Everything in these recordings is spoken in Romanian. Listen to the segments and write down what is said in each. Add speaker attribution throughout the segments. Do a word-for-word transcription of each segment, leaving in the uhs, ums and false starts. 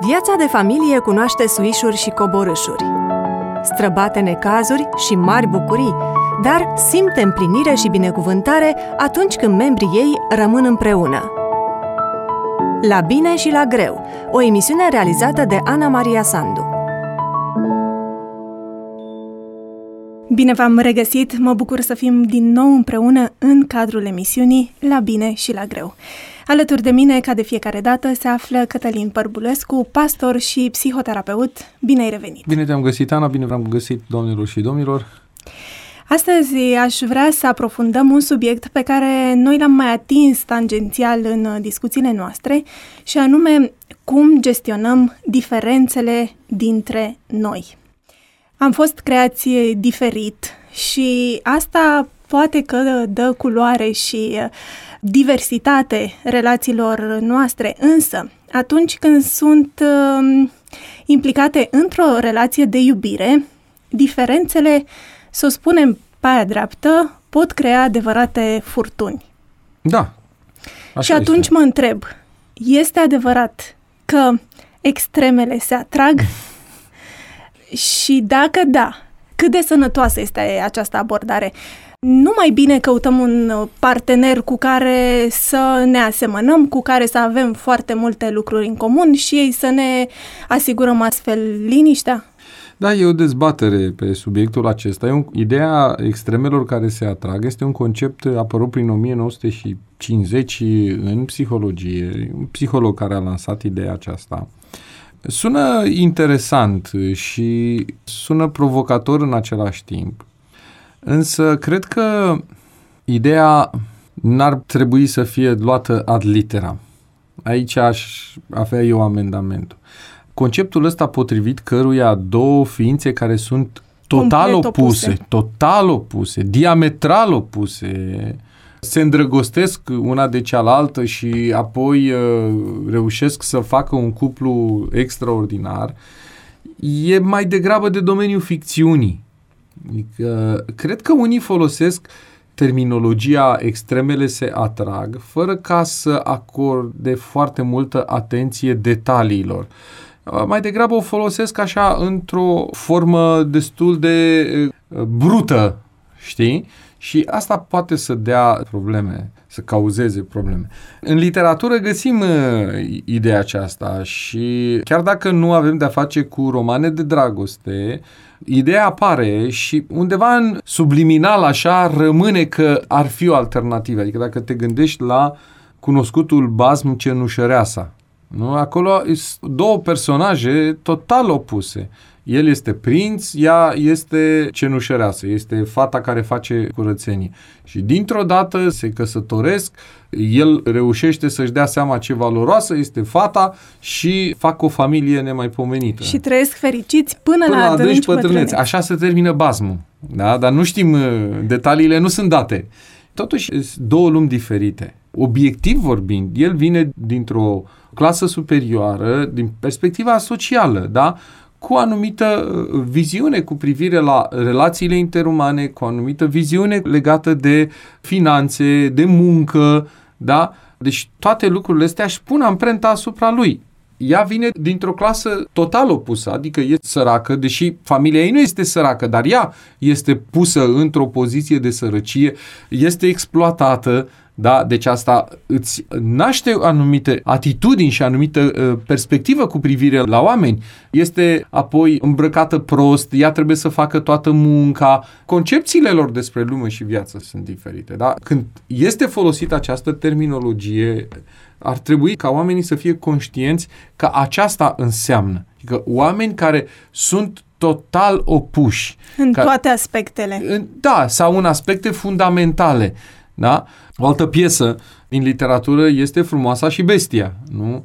Speaker 1: Viața de familie cunoaște suișuri și coborâșuri, străbate necazuri și mari bucurii, dar simte împlinire și binecuvântare atunci când membrii ei rămân împreună. La bine și la greu, o emisiune realizată de Ana Maria Sandu.
Speaker 2: Bine v-am regăsit! Mă bucur să fim din nou împreună în cadrul emisiunii La bine și la greu. Alături de mine, ca de fiecare dată, se află Cătălin Părbulescu, pastor și psihoterapeut. Bine ai revenit!
Speaker 3: Bine te-am găsit, Ana, bine v-am găsit, doamnelor și domnilor!
Speaker 2: Astăzi aș vrea să aprofundăm un subiect pe care noi l-am mai atins tangențial în discuțiile noastre, și anume cum gestionăm diferențele dintre noi. Am fost creați diferit și asta poate că dă culoare și diversitate relațiilor noastre, însă atunci când sunt uh, implicate într-o relație de iubire, diferențele, să o spunem pe aia dreaptă, pot crea adevărate furtuni.
Speaker 3: Da.
Speaker 2: Și atunci este. Mă întreb, este adevărat că extremele se atrag? Și dacă da, cât de sănătoasă este această abordare? Nu mai bine căutăm un partener cu care să ne asemănăm, cu care să avem foarte multe lucruri în comun și să ne asigurăm astfel liniștea?
Speaker 3: Da, e o dezbatere pe subiectul acesta. E un, ideea extremelor care se atrag este un concept apărut prin o mie nouă sute cincizeci în psihologie. Un psiholog care a lansat ideea aceasta. Sună interesant și sună provocator în același timp. Însă cred că ideea n-ar trebui să fie luată ad literam. Aici aș avea eu amendamentul. Conceptul ăsta potrivit căruia două ființe care sunt total opuse, opuse, total opuse, diametral opuse, se îndrăgostesc una de cealaltă și apoi uh, reușesc să facă un cuplu extraordinar, e mai degrabă de domeniul ficțiunii. Adică, cred că unii folosesc terminologia extremele se atrag fără ca să acorde foarte multă atenție detaliilor. Mai degrabă o folosesc așa într-o formă destul de uh, brută, știi? Și asta poate să dea probleme, să cauzeze probleme. În literatură găsim uh, ideea aceasta și chiar dacă nu avem de-a face cu romane de dragoste, ideea apare și undeva în subliminal așa rămâne că ar fi o alternativă. Adică dacă te gândești la cunoscutul basm Cenușăreasa, nu? Acolo sunt două personaje total opuse. El este prinț, ea este cenușăreasă, este fata care face curățenie. Și dintr-o dată se căsătoresc, el reușește să-și dea seama ce valoroasă este fata și fac o familie nemaipomenită.
Speaker 2: Și trăiesc fericiți până, până la adânci
Speaker 3: pătrâneți. Așa se termină basmul. Da? Dar nu știm, detaliile nu sunt date. Totuși, sunt două lumi diferite. Obiectiv vorbind, el vine dintr-o clasă superioară, din perspectiva socială, da? Cu o anumită viziune cu privire la relațiile interumane, cu o anumită viziune legată de finanțe, de muncă, da? Deci toate lucrurile astea își pun amprenta asupra lui. Ea vine dintr-o clasă total opusă, adică e săracă, deși familia ei nu este săracă, dar ea este pusă într-o poziție de sărăcie, este exploatată, da? Deci asta îți naște anumite atitudini și anumită uh, perspectivă cu privire la oameni. Este apoi îmbrăcată prost, ea trebuie să facă toată munca. Concepțiile lor despre lume și viață sunt diferite. Da? Când este folosită această terminologie, ar trebui ca oamenii să fie conștienți că aceasta înseamnă. Adică oameni care sunt total opuși.
Speaker 2: În
Speaker 3: ca,
Speaker 2: toate aspectele.
Speaker 3: În, da, sau în aspecte fundamentale. Da? O altă piesă din literatură este Frumoasa și Bestia, nu?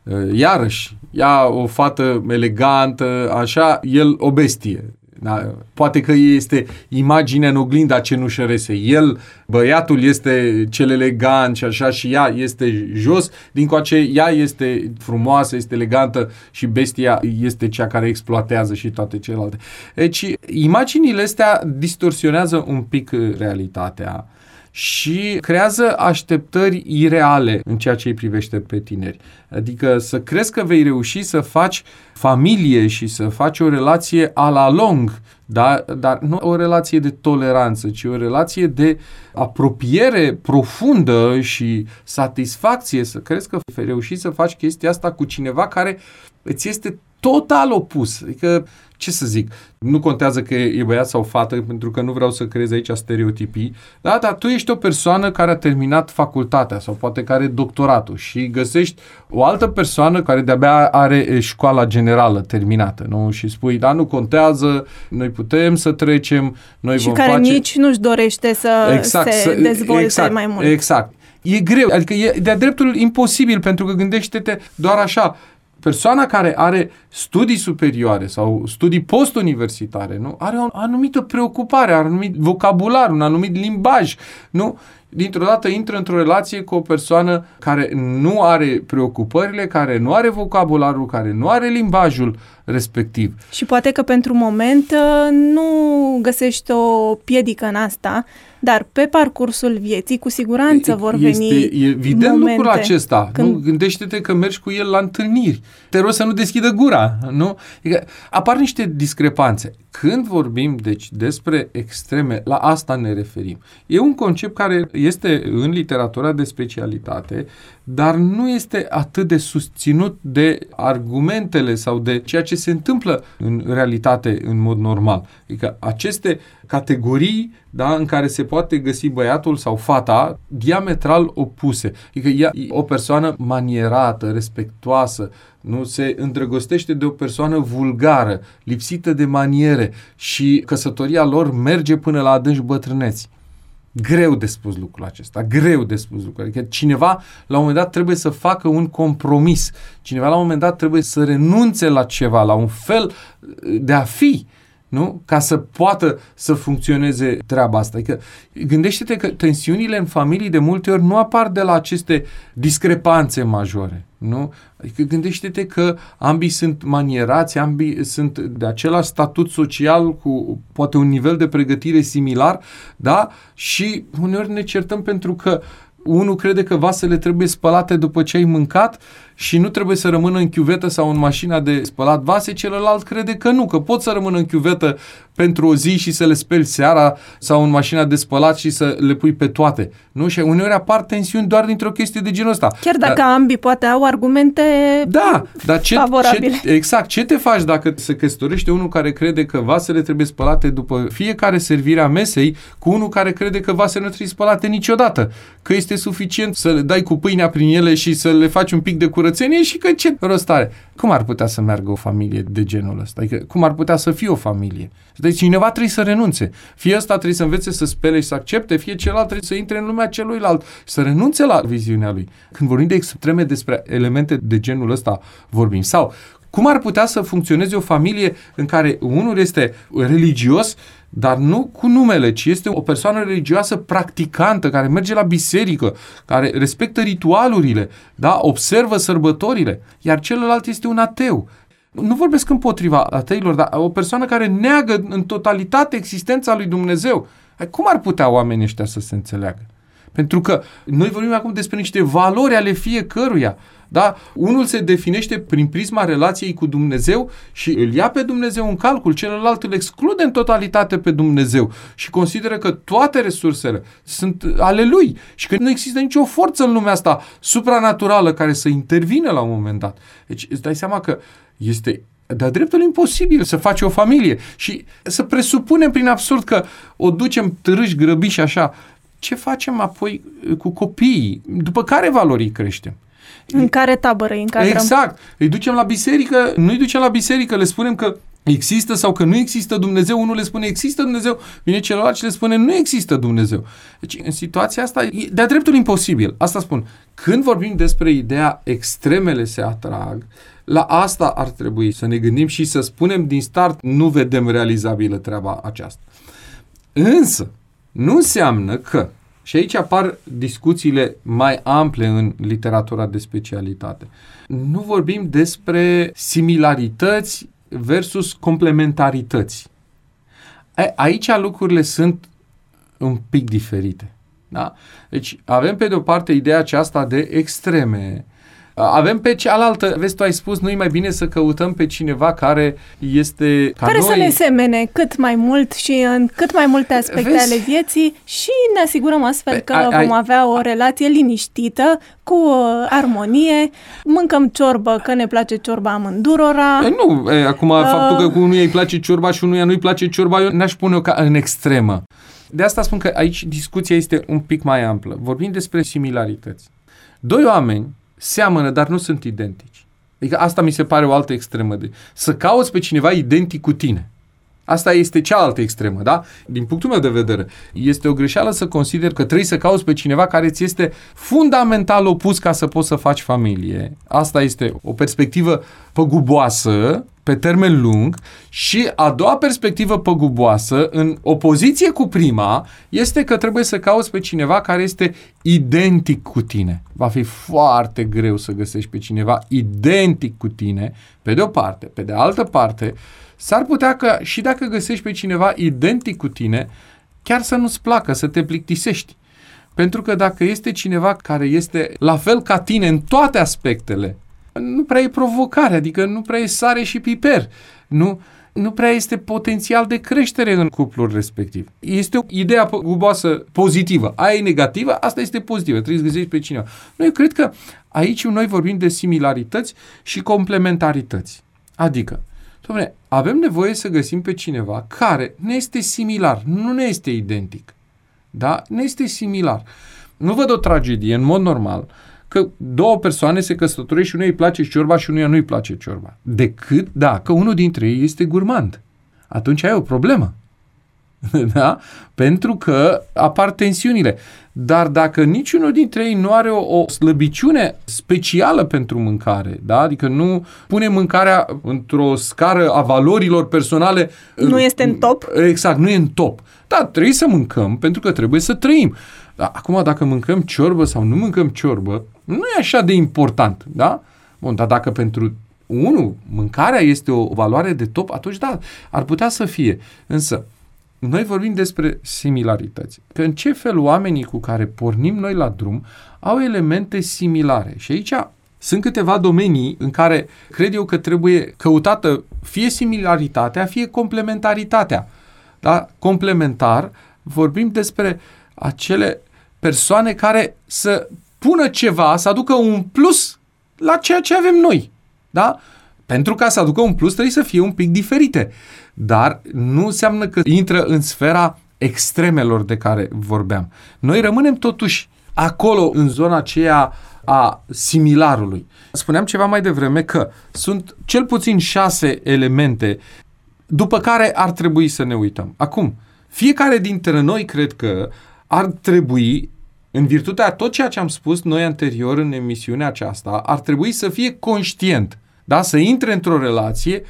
Speaker 3: Iarăși, ea o fată elegantă, așa, el o bestie. Da? Poate că este imaginea în oglinda cenușărese. El, băiatul, este cel elegant și așa și ea este jos. Dincoace, ea este frumoasă, este elegantă și bestia este cea care exploatează și toate celelalte. Deci, imaginile astea distorsionează un pic realitatea și creează așteptări ireale în ceea ce îi privește pe tineri. Adică să crezi că vei reuși să faci familie și să faci o relație a la lung, da? Dar nu o relație de toleranță, ci o relație de apropiere profundă și satisfacție, să crezi că vei reuși să faci chestia asta cu cineva care îți este total opus. Adică, ce să zic, nu contează că e băiat sau fată, pentru că nu vreau să creez aici stereotipii, da? Dar tu ești o persoană care a terminat facultatea sau poate care are doctoratul și găsești o altă persoană care de-abia are școala generală terminată, nu? Și spui, da, nu contează, noi putem să trecem, noi
Speaker 2: și
Speaker 3: vom
Speaker 2: care
Speaker 3: face...
Speaker 2: nici nu-și dorește să
Speaker 3: exact,
Speaker 2: se dezvolte
Speaker 3: exact,
Speaker 2: mai mult.
Speaker 3: Exact. E greu, adică e de-a dreptul imposibil, pentru că gândește-te doar așa, persoana care are studii superioare sau studii postuniversitare, nu? Are o anumită preocupare, are un anumit vocabular, un anumit limbaj, nu? Dintr-o dată intră într-o relație cu o persoană care nu are preocupările, care nu are vocabularul, care nu are limbajul respectiv.
Speaker 2: Și poate că pentru moment nu găsești o piedică în asta, dar pe parcursul vieții cu siguranță vor veni
Speaker 3: este evident
Speaker 2: momente
Speaker 3: lucrul acesta.
Speaker 2: când...
Speaker 3: Nu? Gândește-te că mergi cu el la întâlniri. Te rog să nu deschidă gura. Nu? Adică apar niște discrepanțe. Când vorbim deci despre extreme, la asta ne referim. E un concept care este în literatura de specialitate, dar nu este atât de susținut de argumentele sau de ceea ce se întâmplă în realitate în mod normal. Adică aceste categorii, da, în care se poate găsi băiatul sau fata diametral opuse. Adică ea e o persoană manierată, respectoasă, nu se îndrăgostește de o persoană vulgară, lipsită de maniere și căsătoria lor merge până la adânci bătrâneți. Greu de spus lucrul acesta, greu de spus lucrul. Adică cineva la un moment dat trebuie să facă un compromis. Cineva la un moment dat trebuie să renunțe la ceva, la un fel de a fi, nu? Ca să poată să funcționeze treaba asta. Adică gândește-te că tensiunile în familii de multe ori nu apar de la aceste discrepanțe majore, nu? Adică gândește-te că ambii sunt manierați, ambii sunt de același statut social cu poate un nivel de pregătire similar, da? Și uneori ne certăm pentru că unul crede că vasele trebuie spălate după ce ai mâncat și nu trebuie să rămână în chiuvetă sau în mașina de spălat vase, celălalt crede că nu, că pot să rămână în chiuvetă pentru o zi și să le speli seara sau în mașina de spălat și să le pui pe toate. Nu? Și uneori apar tensiuni doar dintr-o chestie de genul ăsta.
Speaker 2: Chiar dacă dar, ambii poate au argumente
Speaker 3: da, dar ce,
Speaker 2: favorabile.
Speaker 3: Ce, exact. Ce te faci dacă se căsătorește unul care crede că vasele trebuie spălate după fiecare servire a mesei cu unul care crede că vasele nu trebuie spălate niciodată? Că este suficient să le dai cu pâinea prin ele și să le faci un pic de curățenie și că ce rost are? Cum ar putea să meargă o familie de genul ăsta? Adică cum ar putea să fie o familie? Deci cineva trebuie să renunțe. Fie ăsta trebuie să învețe să spele și să accepte, fie celălalt trebuie să intre în lumea celuilalt, să renunțe la viziunea lui. Când vorbim de extreme despre elemente de genul ăsta vorbim. Sau cum ar putea să funcționeze o familie în care unul este religios, dar nu cu numele, ci este o persoană religioasă practicantă, care merge la biserică, care respectă ritualurile, da? Observă sărbătorile, iar celălalt este un ateu. Nu vorbesc împotriva ateilor, dar o persoană care neagă în totalitate existența lui Dumnezeu. Cum ar putea oamenii ăștia să se înțeleagă? Pentru că noi vorbim acum despre niște valori ale fiecăruia. Da? Unul se definește prin prisma relației cu Dumnezeu și îl ia pe Dumnezeu în calcul, celălalt îl exclude în totalitate pe Dumnezeu și consideră că toate resursele sunt ale lui și că nu există nicio forță în lumea asta supranaturală care să intervină la un moment dat. Deci îți dai seama că este de-a dreptul imposibil să faci o familie și să presupunem prin absurd că o ducem târâși, grăbiși așa. Ce facem apoi cu copiii? După care valori îi creștem?
Speaker 2: În care tabără îi încadrăm?
Speaker 3: Exact. Îi ducem la biserică, nu îi ducem la biserică, le spunem că există sau că nu există Dumnezeu, unul le spune există Dumnezeu, vine celălalt și le spune nu există Dumnezeu. Deci în situația asta e de-a dreptul imposibil. Asta spun. Când vorbim despre ideea extremele se atrag, la asta ar trebui să ne gândim și să spunem din start nu vedem realizabilă treaba aceasta. Însă, nu înseamnă că, și aici apar discuțiile mai ample în literatura de specialitate, nu vorbim despre similarități versus complementarități. Aici lucrurile sunt un pic diferite. Da? Deci avem pe de o parte ideea aceasta de extreme. Avem pe cealaltă, vezi, tu ai spus, nu-i mai bine să căutăm pe cineva care este ca
Speaker 2: care
Speaker 3: noi.
Speaker 2: Să ne semene cât mai mult și în cât mai multe aspecte vezi? Ale vieții și ne asigurăm astfel că ai, ai... vom avea o relație liniștită, cu uh, armonie, mâncăm ciorbă, că ne place ciorba amândurora.
Speaker 3: E, nu, e, acum uh... faptul că cu unuia îi place ciorba și unuia nu-i place ciorba, eu n-aș pune-o ca în extremă. De asta spun că aici discuția este un pic mai amplă. Vorbim despre similarități. Doi oameni seamănă, dar nu sunt identici. Adică asta mi se pare o altă extremă. De să cauți pe cineva identic cu tine. Asta este cealaltă extremă, da? Din punctul meu de vedere, este o greșeală să consider că trebuie să cauți pe cineva care ți este fundamental opus ca să poți să faci familie. Asta este o perspectivă păguboasă, pe termen lung, și a doua perspectivă păguboasă, în opoziție cu prima, este că trebuie să cauți pe cineva care este identic cu tine. Va fi foarte greu să găsești pe cineva identic cu tine, pe de o parte. Pe de altă parte, s-ar putea că și dacă găsești pe cineva identic cu tine, chiar să nu-ți placă, să te plictisești. Pentru că dacă este cineva care este la fel ca tine în toate aspectele, nu prea e provocare, adică nu prea e sare și piper, nu, nu prea este potențial de creștere în cuplul respectiv. Este o idee păguboasă pozitivă. Aia e negativă, asta este pozitivă, trebuie să găsești pe cineva. Nu, eu cred că aici noi vorbim de similarități și complementarități. Adică, dom'le, avem nevoie să găsim pe cineva care ne este similar, nu ne este identic. Da? Ne este similar. Nu văd o tragedie, în mod normal, că două persoane se căsătoresc și unuia îi place ciorba și unuia nu îi place ciorba. Decât dacă unul dintre ei este gurmand. Atunci ai o problemă. Da? Pentru că apar tensiunile. Dar dacă niciunul dintre ei nu are o, o slăbiciune specială pentru mâncare, da? Adică nu pune mâncarea într-o scară a valorilor personale.
Speaker 2: Nu este în top.
Speaker 3: Exact, nu e în top. Da, trebuie să mâncăm pentru că trebuie să trăim. Da, acum, dacă mâncăm ciorbă sau nu mâncăm ciorbă, nu e așa de important, da? Bun, dar dacă pentru unul mâncarea este o valoare de top, atunci da, ar putea să fie. Însă, noi vorbim despre similarități. Că în ce fel oamenii cu care pornim noi la drum au elemente similare. Și aici sunt câteva domenii în care cred eu că trebuie căutată fie similaritatea, fie complementaritatea. Da? Complementar, vorbim despre acele persoane care să pună ceva, să aducă un plus la ceea ce avem noi. Da? Pentru ca să aducă un plus trebuie să fie un pic diferite. Dar nu înseamnă că intră în sfera extremelor de care vorbeam. Noi rămânem totuși acolo, în zona aceea a similarului. Spuneam ceva mai devreme că sunt cel puțin șase elemente după care ar trebui să ne uităm. Acum, fiecare dintre noi cred că ar trebui, în virtutea a tot ceea ce am spus noi anterior în emisiunea aceasta, ar trebui să fie conștient, da? Să intre într-o relație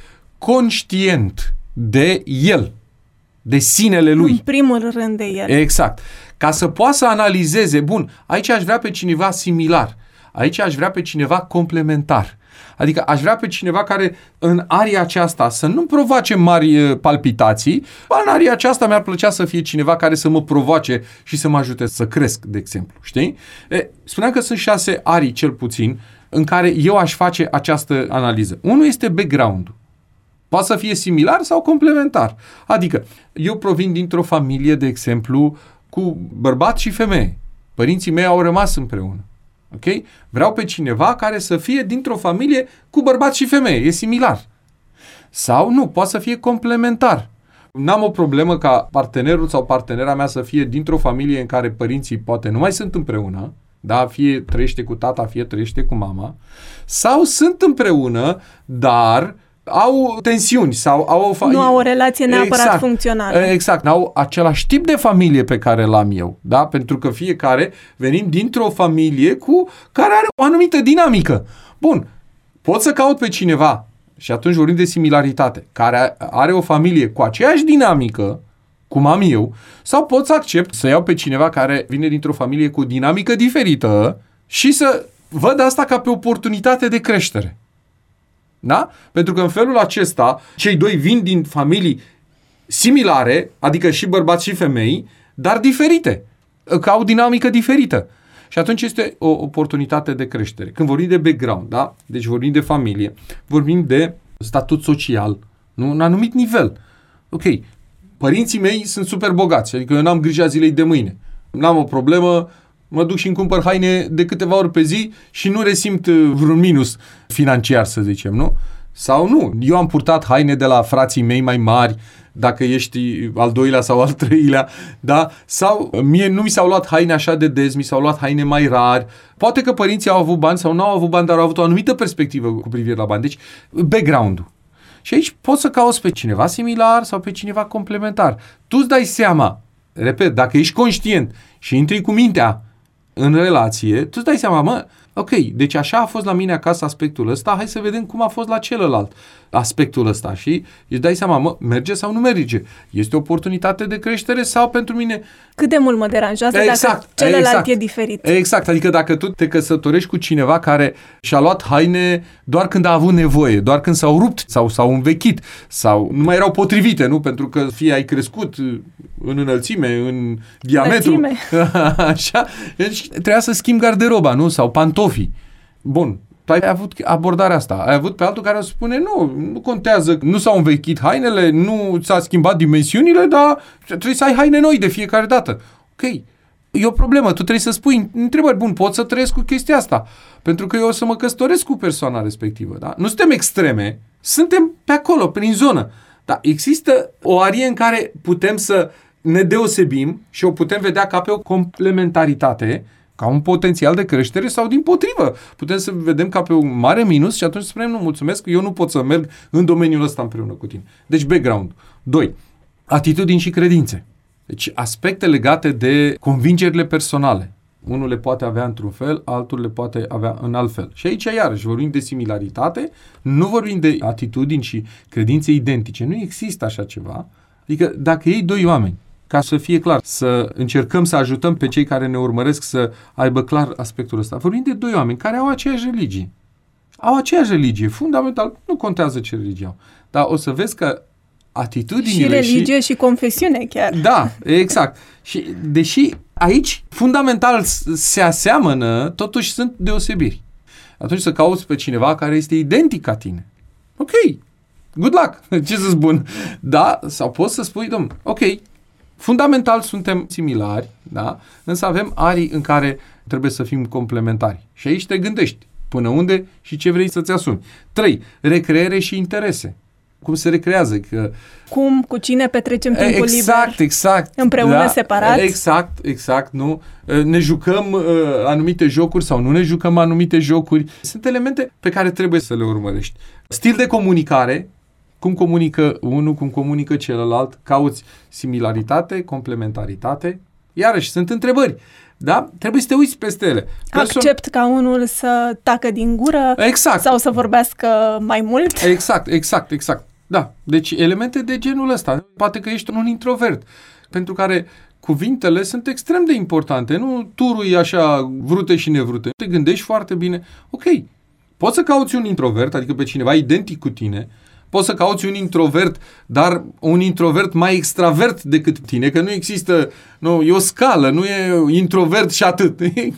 Speaker 3: conștient de el, de sinele lui.
Speaker 2: În primul rând de el.
Speaker 3: Exact. Ca să poată să analizeze, bun, aici aș vrea pe cineva similar, aici aș vrea pe cineva complementar. Adică aș vrea pe cineva care în aria aceasta să nu-mi provoace mari palpitații, în aria aceasta mi-ar plăcea să fie cineva care să mă provoace și să mă ajute să cresc, de exemplu. Știi? E, spuneam că sunt șase arii, cel puțin, în care eu aș face această analiză. Unul este background-ul. Poate să fie similar sau complementar. Adică, eu provin dintr-o familie, de exemplu, cu bărbat și femeie. Părinții mei au rămas împreună. Ok? Vreau pe cineva care să fie dintr-o familie cu bărbat și femeie. E similar. Sau nu, poate să fie complementar. N-am o problemă ca partenerul sau partenera mea să fie dintr-o familie în care părinții poate nu mai sunt împreună, da? Fie trăiește cu tata, fie trăiește cu mama, sau sunt împreună, dar au tensiuni sau au o fa-
Speaker 2: nu au o relație neapărat
Speaker 3: exact,
Speaker 2: funcțională.
Speaker 3: Exact, au același tip de familie pe care l-am eu, da? Pentru că fiecare venim dintr-o familie cu care are o anumită dinamică. Bun, pot să caut pe cineva, și atunci vorbim de similaritate, care are o familie cu aceeași dinamică, cum am eu, sau pot să accept să iau pe cineva care vine dintr-o familie cu dinamică diferită și să văd asta ca pe oportunitate de creștere. Da? Pentru că în felul acesta, cei doi vin din familii similare, adică și bărbați și femei, dar diferite, că au dinamică diferită. Și atunci este o oportunitate de creștere. Când vorbim de background, da? Deci vorbim de familie, vorbim de statut social, nu? Un anumit nivel. Ok, părinții mei sunt super bogați, adică eu n-am grija zilei de mâine. N-am o problemă, mă duc și îmi cumpăr haine de câteva ori pe zi și nu resimt vreun minus financiar, să zicem, nu? Sau nu. Eu am purtat haine de la frații mei mai mari, dacă ești al doilea sau al treilea, da? Sau mie nu mi s-au luat haine așa de des, mi s-au luat haine mai rari. Poate că părinții au avut bani sau nu au avut bani, dar au avut o anumită perspectivă cu privire la bani. Deci, background-ul. Și aici poți să cauți pe cineva similar sau pe cineva complementar. Tu îți dai seama, repet, dacă ești conștient și intri cu mintea în relație, tu îți dai seama, mă, ok, deci așa a fost la mine acasă aspectul ăsta, hai să vedem cum a fost la celălalt aspectul ăsta și îți dai seama, mă, merge sau nu merge? Este o oportunitate de creștere sau pentru mine...
Speaker 2: Cât de mult mă deranjează exact, dacă celălalt
Speaker 3: exact,
Speaker 2: e diferit.
Speaker 3: Exact, adică dacă tu te căsătorești cu cineva care și-a luat haine doar când a avut nevoie, doar când s-au rupt sau s-au învechit sau nu mai erau potrivite, nu? Pentru că fie ai crescut în înălțime, în diametru.
Speaker 2: Înălțime.
Speaker 3: Așa, deci trebuia să schimbi garderoba, nu? Sau pantofii. Bun. Tu ai avut abordarea asta. Ai avut pe altul care o spune, nu, nu contează, nu s-au învechit hainele, nu s-a schimbat dimensiunile, dar trebuie să ai haine noi de fiecare dată. Ok, e o problemă, tu trebuie să spui întrebări, bun, pot să trăiesc cu chestia asta, pentru că eu o să mă căsătoresc cu persoana respectivă, da? Nu suntem extreme, suntem pe acolo, prin zonă, dar există o arie în care putem să ne deosebim și o putem vedea ca pe o complementaritate, ca un potențial de creștere sau dimpotrivă. Putem să vedem ca pe un mare minus și atunci spunem, nu, mulțumesc, eu nu pot să merg în domeniul ăsta împreună cu tine. Deci background. Doi. Atitudini și credințe. Deci aspecte legate de convingerile personale. Unul le poate avea într-un fel, altul le poate avea în alt fel. Și aici, iarăși, vorbim de similaritate, nu vorbim de atitudini și credințe identice. Nu există așa ceva. Adică dacă iei doi oameni, ca să fie clar, să încercăm să ajutăm pe cei care ne urmăresc să aibă clar aspectul ăsta. Vorbim de doi oameni care au aceeași religie. Au aceeași religie. Fundamental, nu contează ce religie au. Dar o să vezi că atitudinile
Speaker 2: și religie și, și confesiune chiar.
Speaker 3: Da, exact. Și deși aici, fundamental, se aseamănă, totuși sunt deosebiri. Atunci să cauți pe cineva care este identic ca tine. Ok, good luck, ce să spun. Da, sau poți să spui, domn, ok, fundamental suntem similari, da? Însă avem arii în care trebuie să fim complementari. Și aici te gândești până unde și ce vrei să-ți asumi. Trei, recreere și interese. Cum se recrează? Că...
Speaker 2: Cum, cu cine petrecem timpul
Speaker 3: exact,
Speaker 2: liber?
Speaker 3: Exact, exact.
Speaker 2: Împreună,
Speaker 3: da,
Speaker 2: separat?
Speaker 3: Exact, exact, nu? Ne jucăm uh, anumite jocuri sau nu ne jucăm anumite jocuri. Sunt elemente pe care trebuie să le urmărești. Stil de comunicare, cum comunică unul, cum comunică celălalt, cauți similaritate, complementaritate. Iarăși, sunt întrebări. Da? Trebuie să te uiți peste ele.
Speaker 2: Perso- Accept ca unul să tacă din gură
Speaker 3: exact.
Speaker 2: Sau să vorbească mai mult.
Speaker 3: Exact, exact, exact. Da. Deci elemente de genul ăsta. Poate că ești un introvert pentru care cuvintele sunt extrem de importante. Nu turui așa vrute și nevrute. Te gândești foarte bine. Ok, poți să cauți un introvert, adică pe cineva identic cu tine. Poți să cauți un introvert, dar un introvert mai extravert decât tine, că nu există, nu, e o scală, nu e introvert și atât.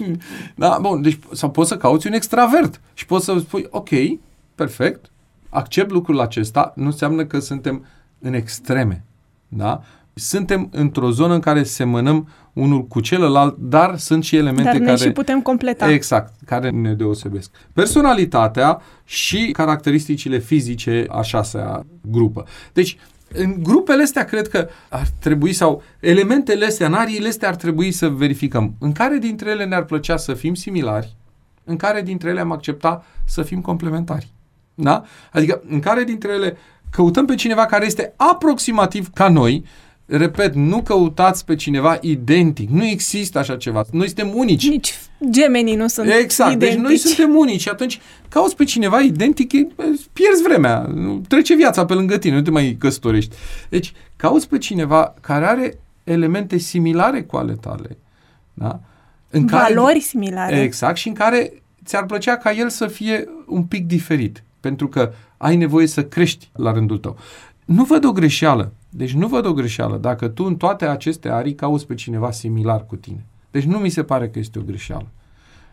Speaker 3: Da, bun, deci, sau poți să cauți un extravert și poți să spui, ok, perfect, accept lucrul acesta, nu înseamnă că suntem în extreme, da? Suntem într-o zonă în care semănăm unul cu celălalt, dar sunt și elemente
Speaker 2: dar ne
Speaker 3: care...
Speaker 2: și putem completa.
Speaker 3: Exact, care ne deosebesc. Personalitatea și caracteristicile fizice a șasea grupă. Deci, în grupele astea cred că ar trebui, sau elementele astea, în ariile astea ar trebui să verificăm în care dintre ele ne-ar plăcea să fim similari, în care dintre ele am accepta să fim complementari. Da? Adică, în care dintre ele căutăm pe cineva care este aproximativ ca noi. Repet, nu căutați pe cineva identic. Nu există așa ceva. Noi suntem unici.
Speaker 2: Nici gemenii nu sunt
Speaker 3: exact,
Speaker 2: identici.
Speaker 3: Deci noi suntem unici și atunci cauți pe cineva identic, pierzi vremea. Trece viața pe lângă tine, nu te mai căsătorești. Deci, cauți pe cineva care are elemente similare cu ale tale. Da?
Speaker 2: În valori care, similare.
Speaker 3: Exact, și în care ți-ar plăcea ca el să fie un pic diferit. Pentru că ai nevoie să crești la rândul tău. Nu văd o greșeală. Deci nu văd o greșeală dacă tu în toate aceste arii cauți pe cineva similar cu tine. Deci nu mi se pare că este o greșeală.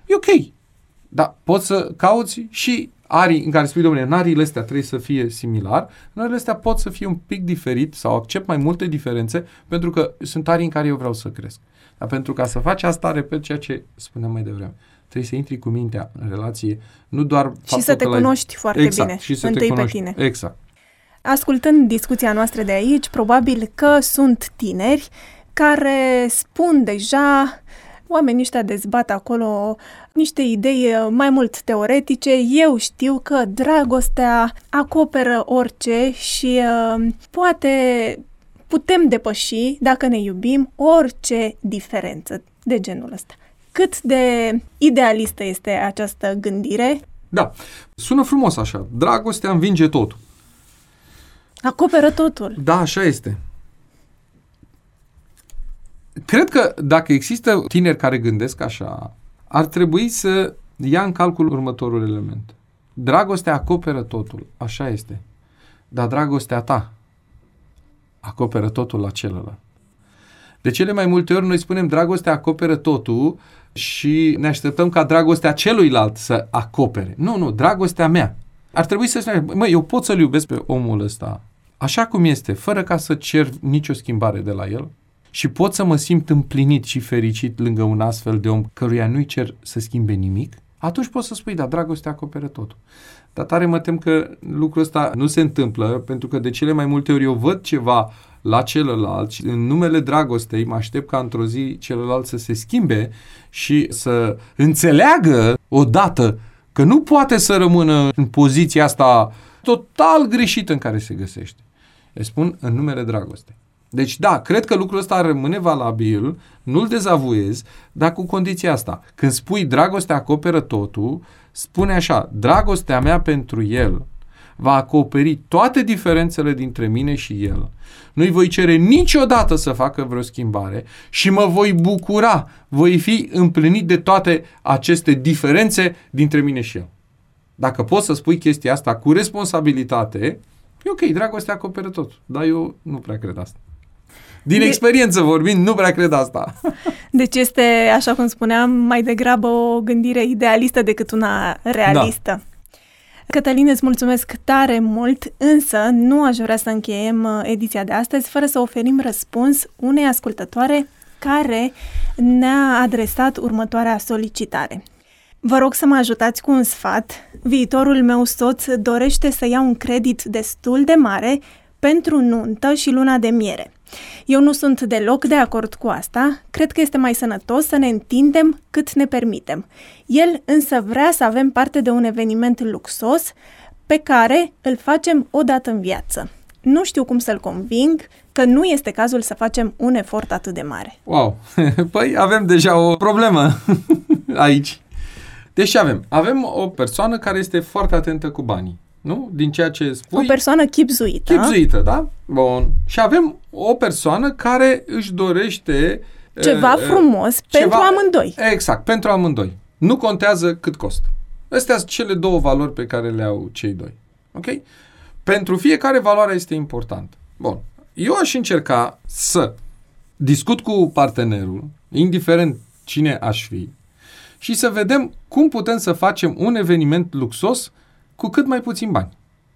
Speaker 3: E ok. Dar poți să cauți și arii în care spui, domnule, în ariile astea trebuie să fie similar, în ariile astea pot să fie un pic diferit sau accept mai multe diferențe pentru că sunt arii în care eu vreau să cresc. Dar pentru ca să faci asta, repet ceea ce spuneam mai devreme. Trebuie să intri cu mintea în relație, nu doar
Speaker 2: și să te cunoști foarte
Speaker 3: exact,
Speaker 2: bine,
Speaker 3: și să
Speaker 2: întâi
Speaker 3: te cunoști.
Speaker 2: pe tine.
Speaker 3: Exact.
Speaker 2: Ascultând discuția noastră de aici, probabil că sunt tineri care spun deja, oamenii ăștia dezbat acolo niște idei mai mult teoretice, eu știu că dragostea acoperă orice și uh, poate putem depăși, dacă ne iubim, orice diferență de genul ăsta. Cât de idealistă este această gândire?
Speaker 3: Da, sună frumos așa. Dragostea învinge totul.
Speaker 2: Acoperă totul.
Speaker 3: Da, așa este. Cred că dacă există tineri care gândesc așa, ar trebui să ia în calcul următorul element. Dragostea acoperă totul, așa este. Dar dragostea ta acoperă totul la celălalt. De cele mai multe ori noi spunem dragostea acoperă totul și ne așteptăm ca dragostea celuilalt să acopere. Nu, nu, dragostea mea. Ar trebui să spunem, măi, eu pot să-l iubesc pe omul ăsta așa cum este, fără ca să cer nicio schimbare de la el și pot să mă simt împlinit și fericit lângă un astfel de om căruia nu-i cer să schimbe nimic, atunci poți să spui, da, dragostea acoperă totul. Dar tare mă tem că lucrul ăsta nu se întâmplă, pentru că de cele mai multe ori eu văd ceva la celălalt și în numele dragostei mă aștept ca într-o zi celălalt să se schimbe și să înțeleagă odată că nu poate să rămână în poziția asta total greșită în care se găsește. Eu spun în numele dragostei. Deci da, cred că lucrul ăsta rămâne valabil, nu-l dezavuez, dar cu condiția asta. Când spui dragostea acoperă totul, spune așa, dragostea mea pentru el va acoperi toate diferențele dintre mine și el. Nu-i voi cere niciodată să facă vreo schimbare și mă voi bucura, voi fi împlinit de toate aceste diferențe dintre mine și el. Dacă poți să spui chestia asta cu responsabilitate, e ok, dragostea acoperă tot. Dar eu nu prea cred asta. Din de... experiență vorbind, nu prea cred asta. Deci
Speaker 2: este, așa cum spuneam, mai degrabă o gândire idealistă decât una realistă. Da. Cătălin, îți mulțumesc tare mult, însă nu aș vrea să încheiem ediția de astăzi fără să oferim răspuns unei ascultătoare care ne-a adresat următoarea solicitare. Vă rog să mă ajutați cu un sfat. Viitorul meu soț dorește să ia un credit destul de mare pentru nuntă și luna de miere. Eu nu sunt deloc de acord cu asta, cred că este mai sănătos să ne întindem cât ne permitem. El însă vrea să avem parte de un eveniment luxos pe care îl facem o dată în viață. Nu știu cum să-l conving că nu este cazul să facem un efort atât de mare.
Speaker 3: Wow! Păi avem deja o problemă aici. Deci avem? Avem o persoană care este foarte atentă cu banii. Nu? Din ceea ce spui...
Speaker 2: O persoană chipzuită.
Speaker 3: Chipzuită, da? Bun. Și avem o persoană care își dorește...
Speaker 2: Ceva uh, frumos ceva, pentru amândoi.
Speaker 3: Exact, pentru amândoi. Nu contează cât costă. Astea sunt cele două valori pe care le au cei doi. Ok? Pentru fiecare valoare este important. Bun. Eu aș încerca să discut cu partenerul, indiferent cine aș fi, și să vedem cum putem să facem un eveniment luxos cu cât mai puțin bani.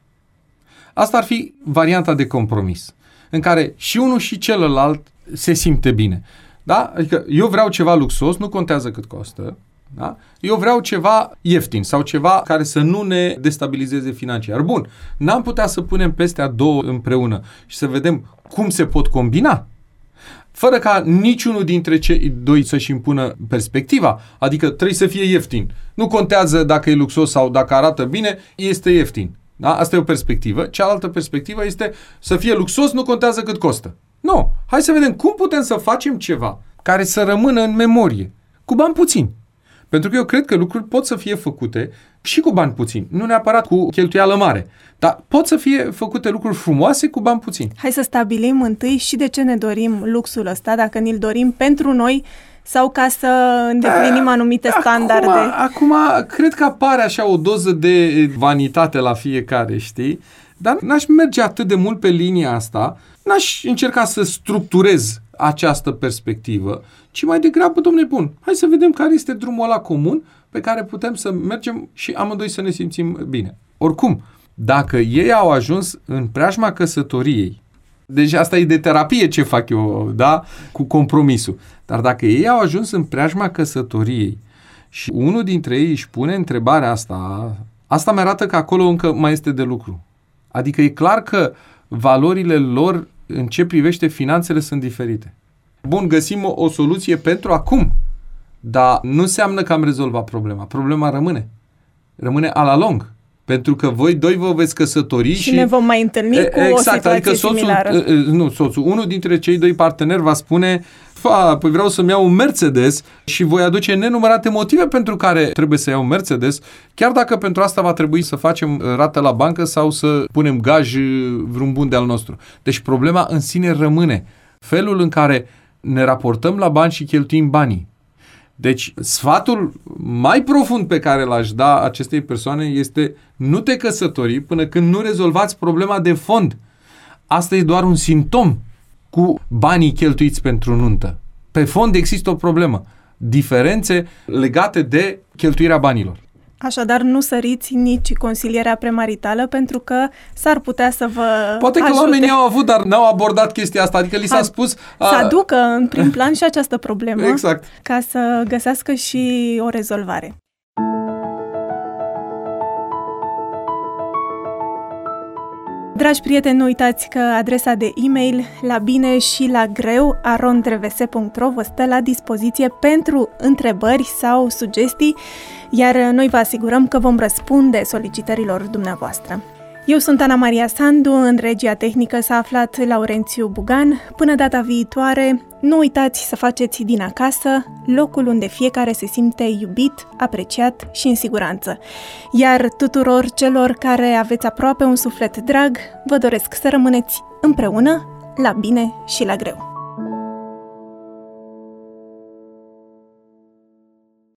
Speaker 3: Asta ar fi varianta de compromis, în care și unul și celălalt se simte bine. Da? Adică eu vreau ceva luxos, nu contează cât costă. Da? Eu vreau ceva ieftin sau ceva care să nu ne destabilizeze financiar. Bun, n-am putea să punem peste a două împreună și să vedem cum se pot combina, fără ca niciunul dintre cei doi să-și impună perspectiva. Adică trebuie să fie ieftin. Nu contează dacă e luxos sau dacă arată bine, este ieftin. Da? Asta e o perspectivă. Cealaltă perspectivă este să fie luxos, nu contează cât costă. Nu. Hai să vedem cum putem să facem ceva care să rămână în memorie, cu bani puțini. Pentru că eu cred că lucruri pot să fie făcute și cu bani puțini, nu neapărat cu cheltuială mare, dar pot să fie făcute lucruri frumoase cu bani puțini.
Speaker 2: Hai să stabilim întâi și de ce ne dorim luxul ăsta, dacă ni-l dorim pentru noi sau ca să îndeplinim anumite acum, standarde.
Speaker 3: Acum, cred că apare așa o doză de vanitate la fiecare, știi? Dar n-aș merge atât de mult pe linia asta, n-aș încerca să structurez această perspectivă, ci mai degrabă, domnule bun, hai să vedem care este drumul ăla comun pe care putem să mergem și amândoi să ne simțim bine. Oricum, dacă ei au ajuns în preajma căsătoriei, deci asta e de terapie ce fac eu, da? Cu compromisul. Dar dacă ei au ajuns în preajma căsătoriei și unul dintre ei își pune întrebarea asta, asta mi arată că acolo încă mai este de lucru. Adică e clar că valorile lor în ce privește finanțele sunt diferite. Bun, găsim o, o soluție pentru acum, dar nu înseamnă că am rezolvat problema. Problema rămâne. Rămâne a la lung. Pentru că voi doi vă veți căsători și...
Speaker 2: Și ne vom mai întâlni cu exact, o situație
Speaker 3: adică soțul,
Speaker 2: similară.
Speaker 3: Nu, soțul. Unul dintre cei doi parteneri va spune: Fa, păi vreau să-mi iau un Mercedes și voi aduce nenumărate motive pentru care trebuie să iau un Mercedes, chiar dacă pentru asta va trebui să facem rată la bancă sau să punem gaj vreun bun de al nostru. Deci problema în sine rămâne. Felul în care ne raportăm la bani și cheltuim banii. Deci, sfatul mai profund pe care l-aș da acestei persoane este: nu te căsători până când nu rezolvați problema de fond. Asta e doar un simptom cu banii cheltuiți pentru nuntă. Pe fond există o problemă. Diferențe legate de cheltuirea banilor.
Speaker 2: Așadar, nu săriți nici consilierea premaritală, pentru că s-ar putea să vă
Speaker 3: Poate că
Speaker 2: ajute.
Speaker 3: Oamenii au avut, dar n-au abordat chestia asta. Adică li s-a
Speaker 2: a,
Speaker 3: spus...
Speaker 2: A... Să aducă în prim plan și această problemă,
Speaker 3: exact,
Speaker 2: ca să găsească și o rezolvare. Dragi prieteni, nu uitați că adresa de e-mail la bine și la greu arond r v s punct r o vă stă la dispoziție pentru întrebări sau sugestii, iar noi vă asigurăm că vom răspunde solicitărilor dumneavoastră. Eu sunt Ana Maria Sandu, în regia tehnică s-a aflat Laurențiu Bugan. Până data viitoare, nu uitați să faceți din acasă locul unde fiecare se simte iubit, apreciat și în siguranță. Iar tuturor celor care aveți aproape un suflet drag, vă doresc să rămâneți împreună, la bine și la greu.